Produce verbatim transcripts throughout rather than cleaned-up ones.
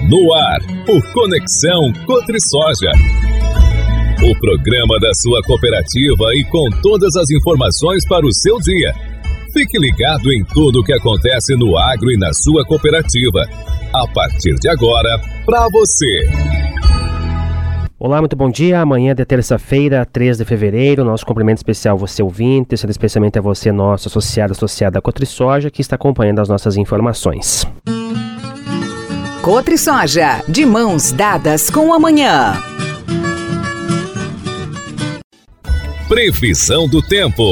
No ar, o Conexão Cotrisoja. O programa da sua cooperativa e com todas as informações para o seu dia. Fique ligado em tudo o que acontece no agro e na sua cooperativa. A partir de agora, para você. Olá, muito bom dia. Amanhã de terça-feira, três de fevereiro, nosso cumprimento especial a você ouvinte, especialmente a você, nosso associado, associada à Cotrisoja, que está acompanhando as nossas informações. Cotrisoja, de mãos dadas com o amanhã. Previsão do tempo.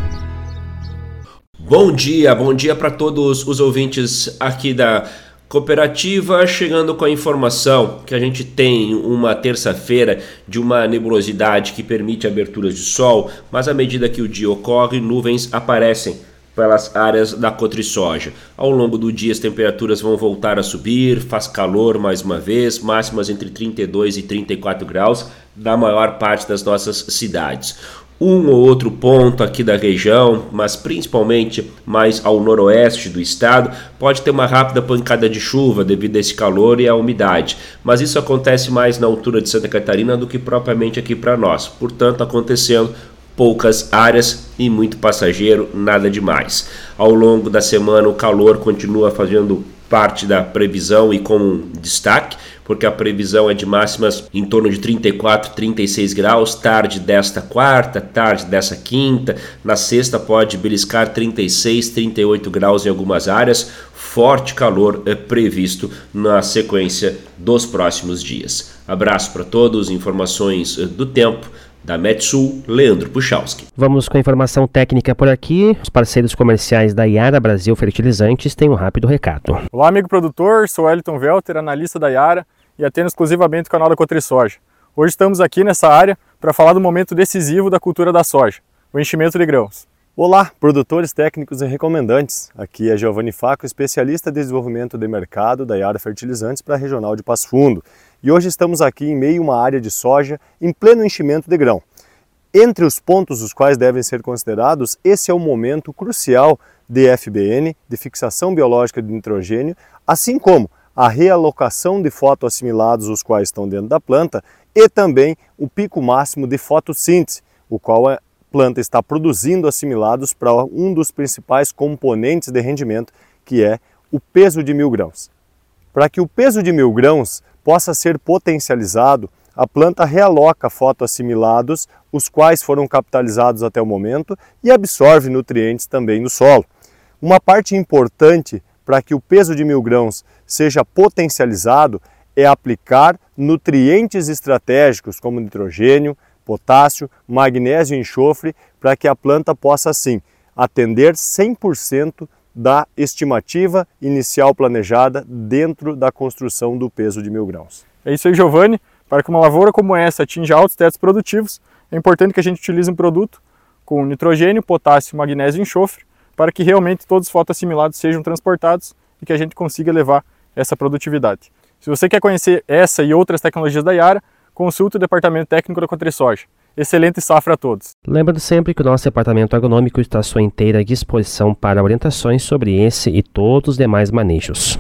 Bom dia, bom dia para todos os ouvintes aqui da cooperativa, chegando com a informação que a gente tem uma terça-feira de uma nebulosidade que permite aberturas de sol, mas à medida que o dia ocorre, nuvens aparecem pelas áreas da Cotrisoja. Ao longo do dia as temperaturas vão voltar a subir, faz calor mais uma vez, máximas entre trinta e dois e trinta e quatro graus na maior parte das nossas cidades. Um ou outro ponto aqui da região, mas principalmente mais ao noroeste do estado, pode ter uma rápida pancada de chuva devido a esse calor e à umidade, mas isso acontece mais na altura de Santa Catarina do que propriamente aqui para nós, portanto acontecendo poucas áreas e muito passageiro, nada demais. Ao longo da semana o calor continua fazendo parte da previsão e com um destaque, porque a previsão é de máximas em torno de trinta e quatro, trinta e seis graus, tarde desta quarta, tarde dessa quinta, na sexta pode beliscar trinta e seis, trinta e oito graus em algumas áreas, forte calor é previsto na sequência dos próximos dias. Abraço para todos, informações do tempo da Metsul, Leandro Puchalski. Vamos com a informação técnica por aqui. Os parceiros comerciais da Yara Brasil Fertilizantes têm um rápido recado. Olá, amigo produtor, sou Wellington Welter, analista da Yara e atendo exclusivamente o canal da Cotrisoja. Hoje estamos aqui nessa área para falar do momento decisivo da cultura da soja, o enchimento de grãos. Olá, produtores técnicos e recomendantes. Aqui é Giovanni Faco, especialista de desenvolvimento de mercado da Yara Fertilizantes para a Regional de Passo Fundo. E hoje estamos aqui em meio a uma área de soja em pleno enchimento de grão. Entre os pontos os quais devem ser considerados, esse é o momento crucial de F B N, de fixação biológica de nitrogênio, assim como a realocação de fotoassimilados, os quais estão dentro da planta, e também o pico máximo de fotossíntese, o qual a planta está produzindo assimilados para um dos principais componentes de rendimento, que é o peso de mil grãos. Para que o peso de mil grãos possa ser potencializado, a planta realoca fotoassimilados, os quais foram capitalizados até o momento, e absorve nutrientes também no solo. Uma parte importante para que o peso de mil grãos seja potencializado é aplicar nutrientes estratégicos como nitrogênio, potássio, magnésio e enxofre, para que a planta possa assim atender cem por cento da estimativa inicial planejada dentro da construção do peso de mil grãos. É isso aí, Giovanni. Para que uma lavoura como essa atinja altos tetos produtivos, é importante que a gente utilize um produto com nitrogênio, potássio, magnésio e enxofre, para que realmente todos os fotoassimilados sejam transportados e que a gente consiga levar essa produtividade. Se você quer conhecer essa e outras tecnologias da Yara, consulte o Departamento Técnico da Cotrisoja. Excelente safra a todos. Lembrando sempre que o nosso departamento agronômico está à sua inteira disposição para orientações sobre esse e todos os demais manejos.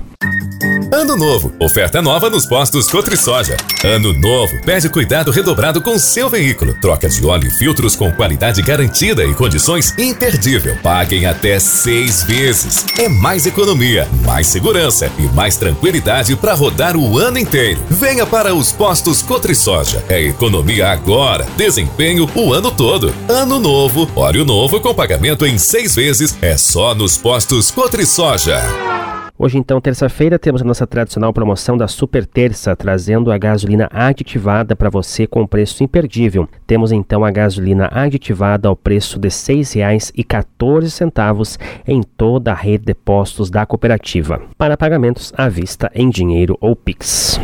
Ano novo, oferta nova nos postos Cotrisoja. Ano novo, pede cuidado redobrado com seu veículo. Troca de óleo e filtros com qualidade garantida e condições imperdível. Paguem até seis vezes. É mais economia, mais segurança e mais tranquilidade para rodar o ano inteiro. Venha para os postos Cotrisoja. É economia agora, desempenho o ano todo. Ano novo, óleo novo com pagamento em seis vezes. É só nos postos Cotrisoja. Hoje, então, terça-feira, temos a nossa tradicional promoção da Super Terça, trazendo a gasolina aditivada para você com preço imperdível. Temos, então, a gasolina aditivada ao preço de seis reais e quatorze centavos em toda a rede de postos da cooperativa, para pagamentos à vista em dinheiro ou Pix.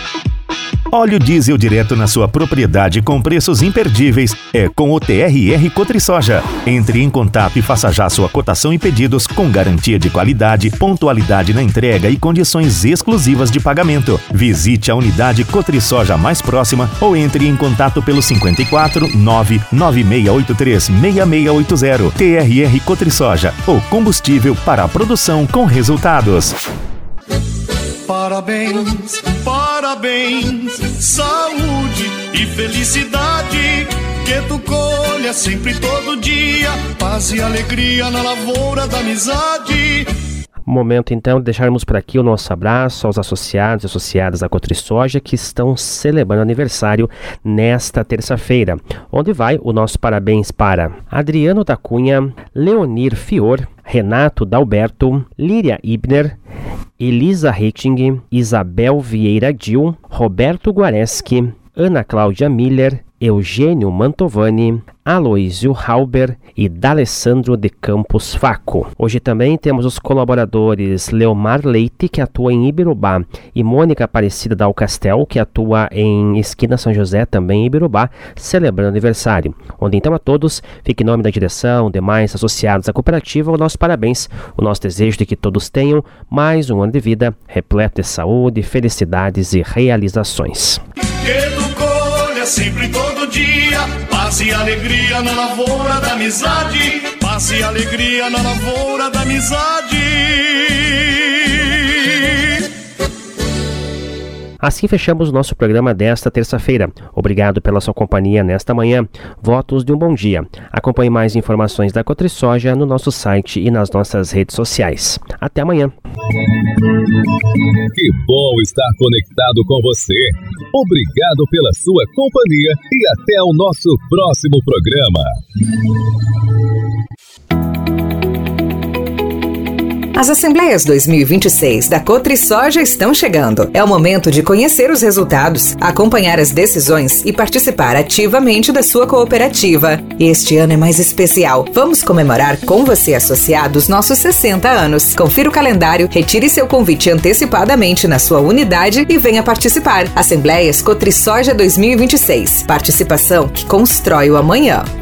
Óleo diesel direto na sua propriedade com preços imperdíveis é com o T R R Cotrisoja. Entre em contato e faça já sua cotação e pedidos com garantia de qualidade, pontualidade na entrega e condições exclusivas de pagamento. Visite a unidade Cotrisoja mais próxima ou entre em contato pelo cinquenta e quatro, nove nove seis oito três, seis seis oito zero. T R R Cotrisoja, o combustível para a produção com resultados. Parabéns, parabéns, saúde e felicidade, que tu colha sempre todo dia, paz e alegria na lavoura da amizade. Momento então de deixarmos por aqui o nosso abraço aos associados e associadas da Cotrisoja que estão celebrando aniversário nesta terça-feira, onde vai o nosso parabéns para Adriano da Cunha, Leonir Fior, Renato Dalberto, Líria Ibner, Elisa Retting, Isabel Vieira Dil, Roberto Guareschi, Ana Cláudia Miller, Eugênio Mantovani, Aloísio Halber e D'Alessandro de Campos Faco. Hoje também temos os colaboradores Leomar Leite, que atua em Ibirubá, e Mônica Aparecida Dal Castel, que atua em Esquina São José, também em Ibirubá, celebrando aniversário. Onde então a todos, fique em nome da direção, demais associados à cooperativa, o nosso parabéns, o nosso desejo de que todos tenham mais um ano de vida repleto de saúde, felicidades e realizações. Sempre todo dia, paz e alegria na lavoura da amizade, paz e alegria na lavoura da amizade. Assim fechamos o nosso programa desta terça-feira. Obrigado pela sua companhia nesta manhã. Votos de um bom dia. Acompanhe mais informações da Cotrisoja no nosso site e nas nossas redes sociais. Até amanhã. Que bom estar conectado com você. Obrigado pela sua companhia e até o nosso próximo programa. As Assembleias dois mil e vinte e seis da Cotrisoja estão chegando. É o momento de conhecer os resultados, acompanhar as decisões e participar ativamente da sua cooperativa. Este ano é mais especial. Vamos comemorar com você, associado, os nossos sessenta anos. Confira o calendário, retire seu convite antecipadamente na sua unidade e venha participar. Assembleias Cotrisoja dois mil e vinte e seis. Participação que constrói o amanhã.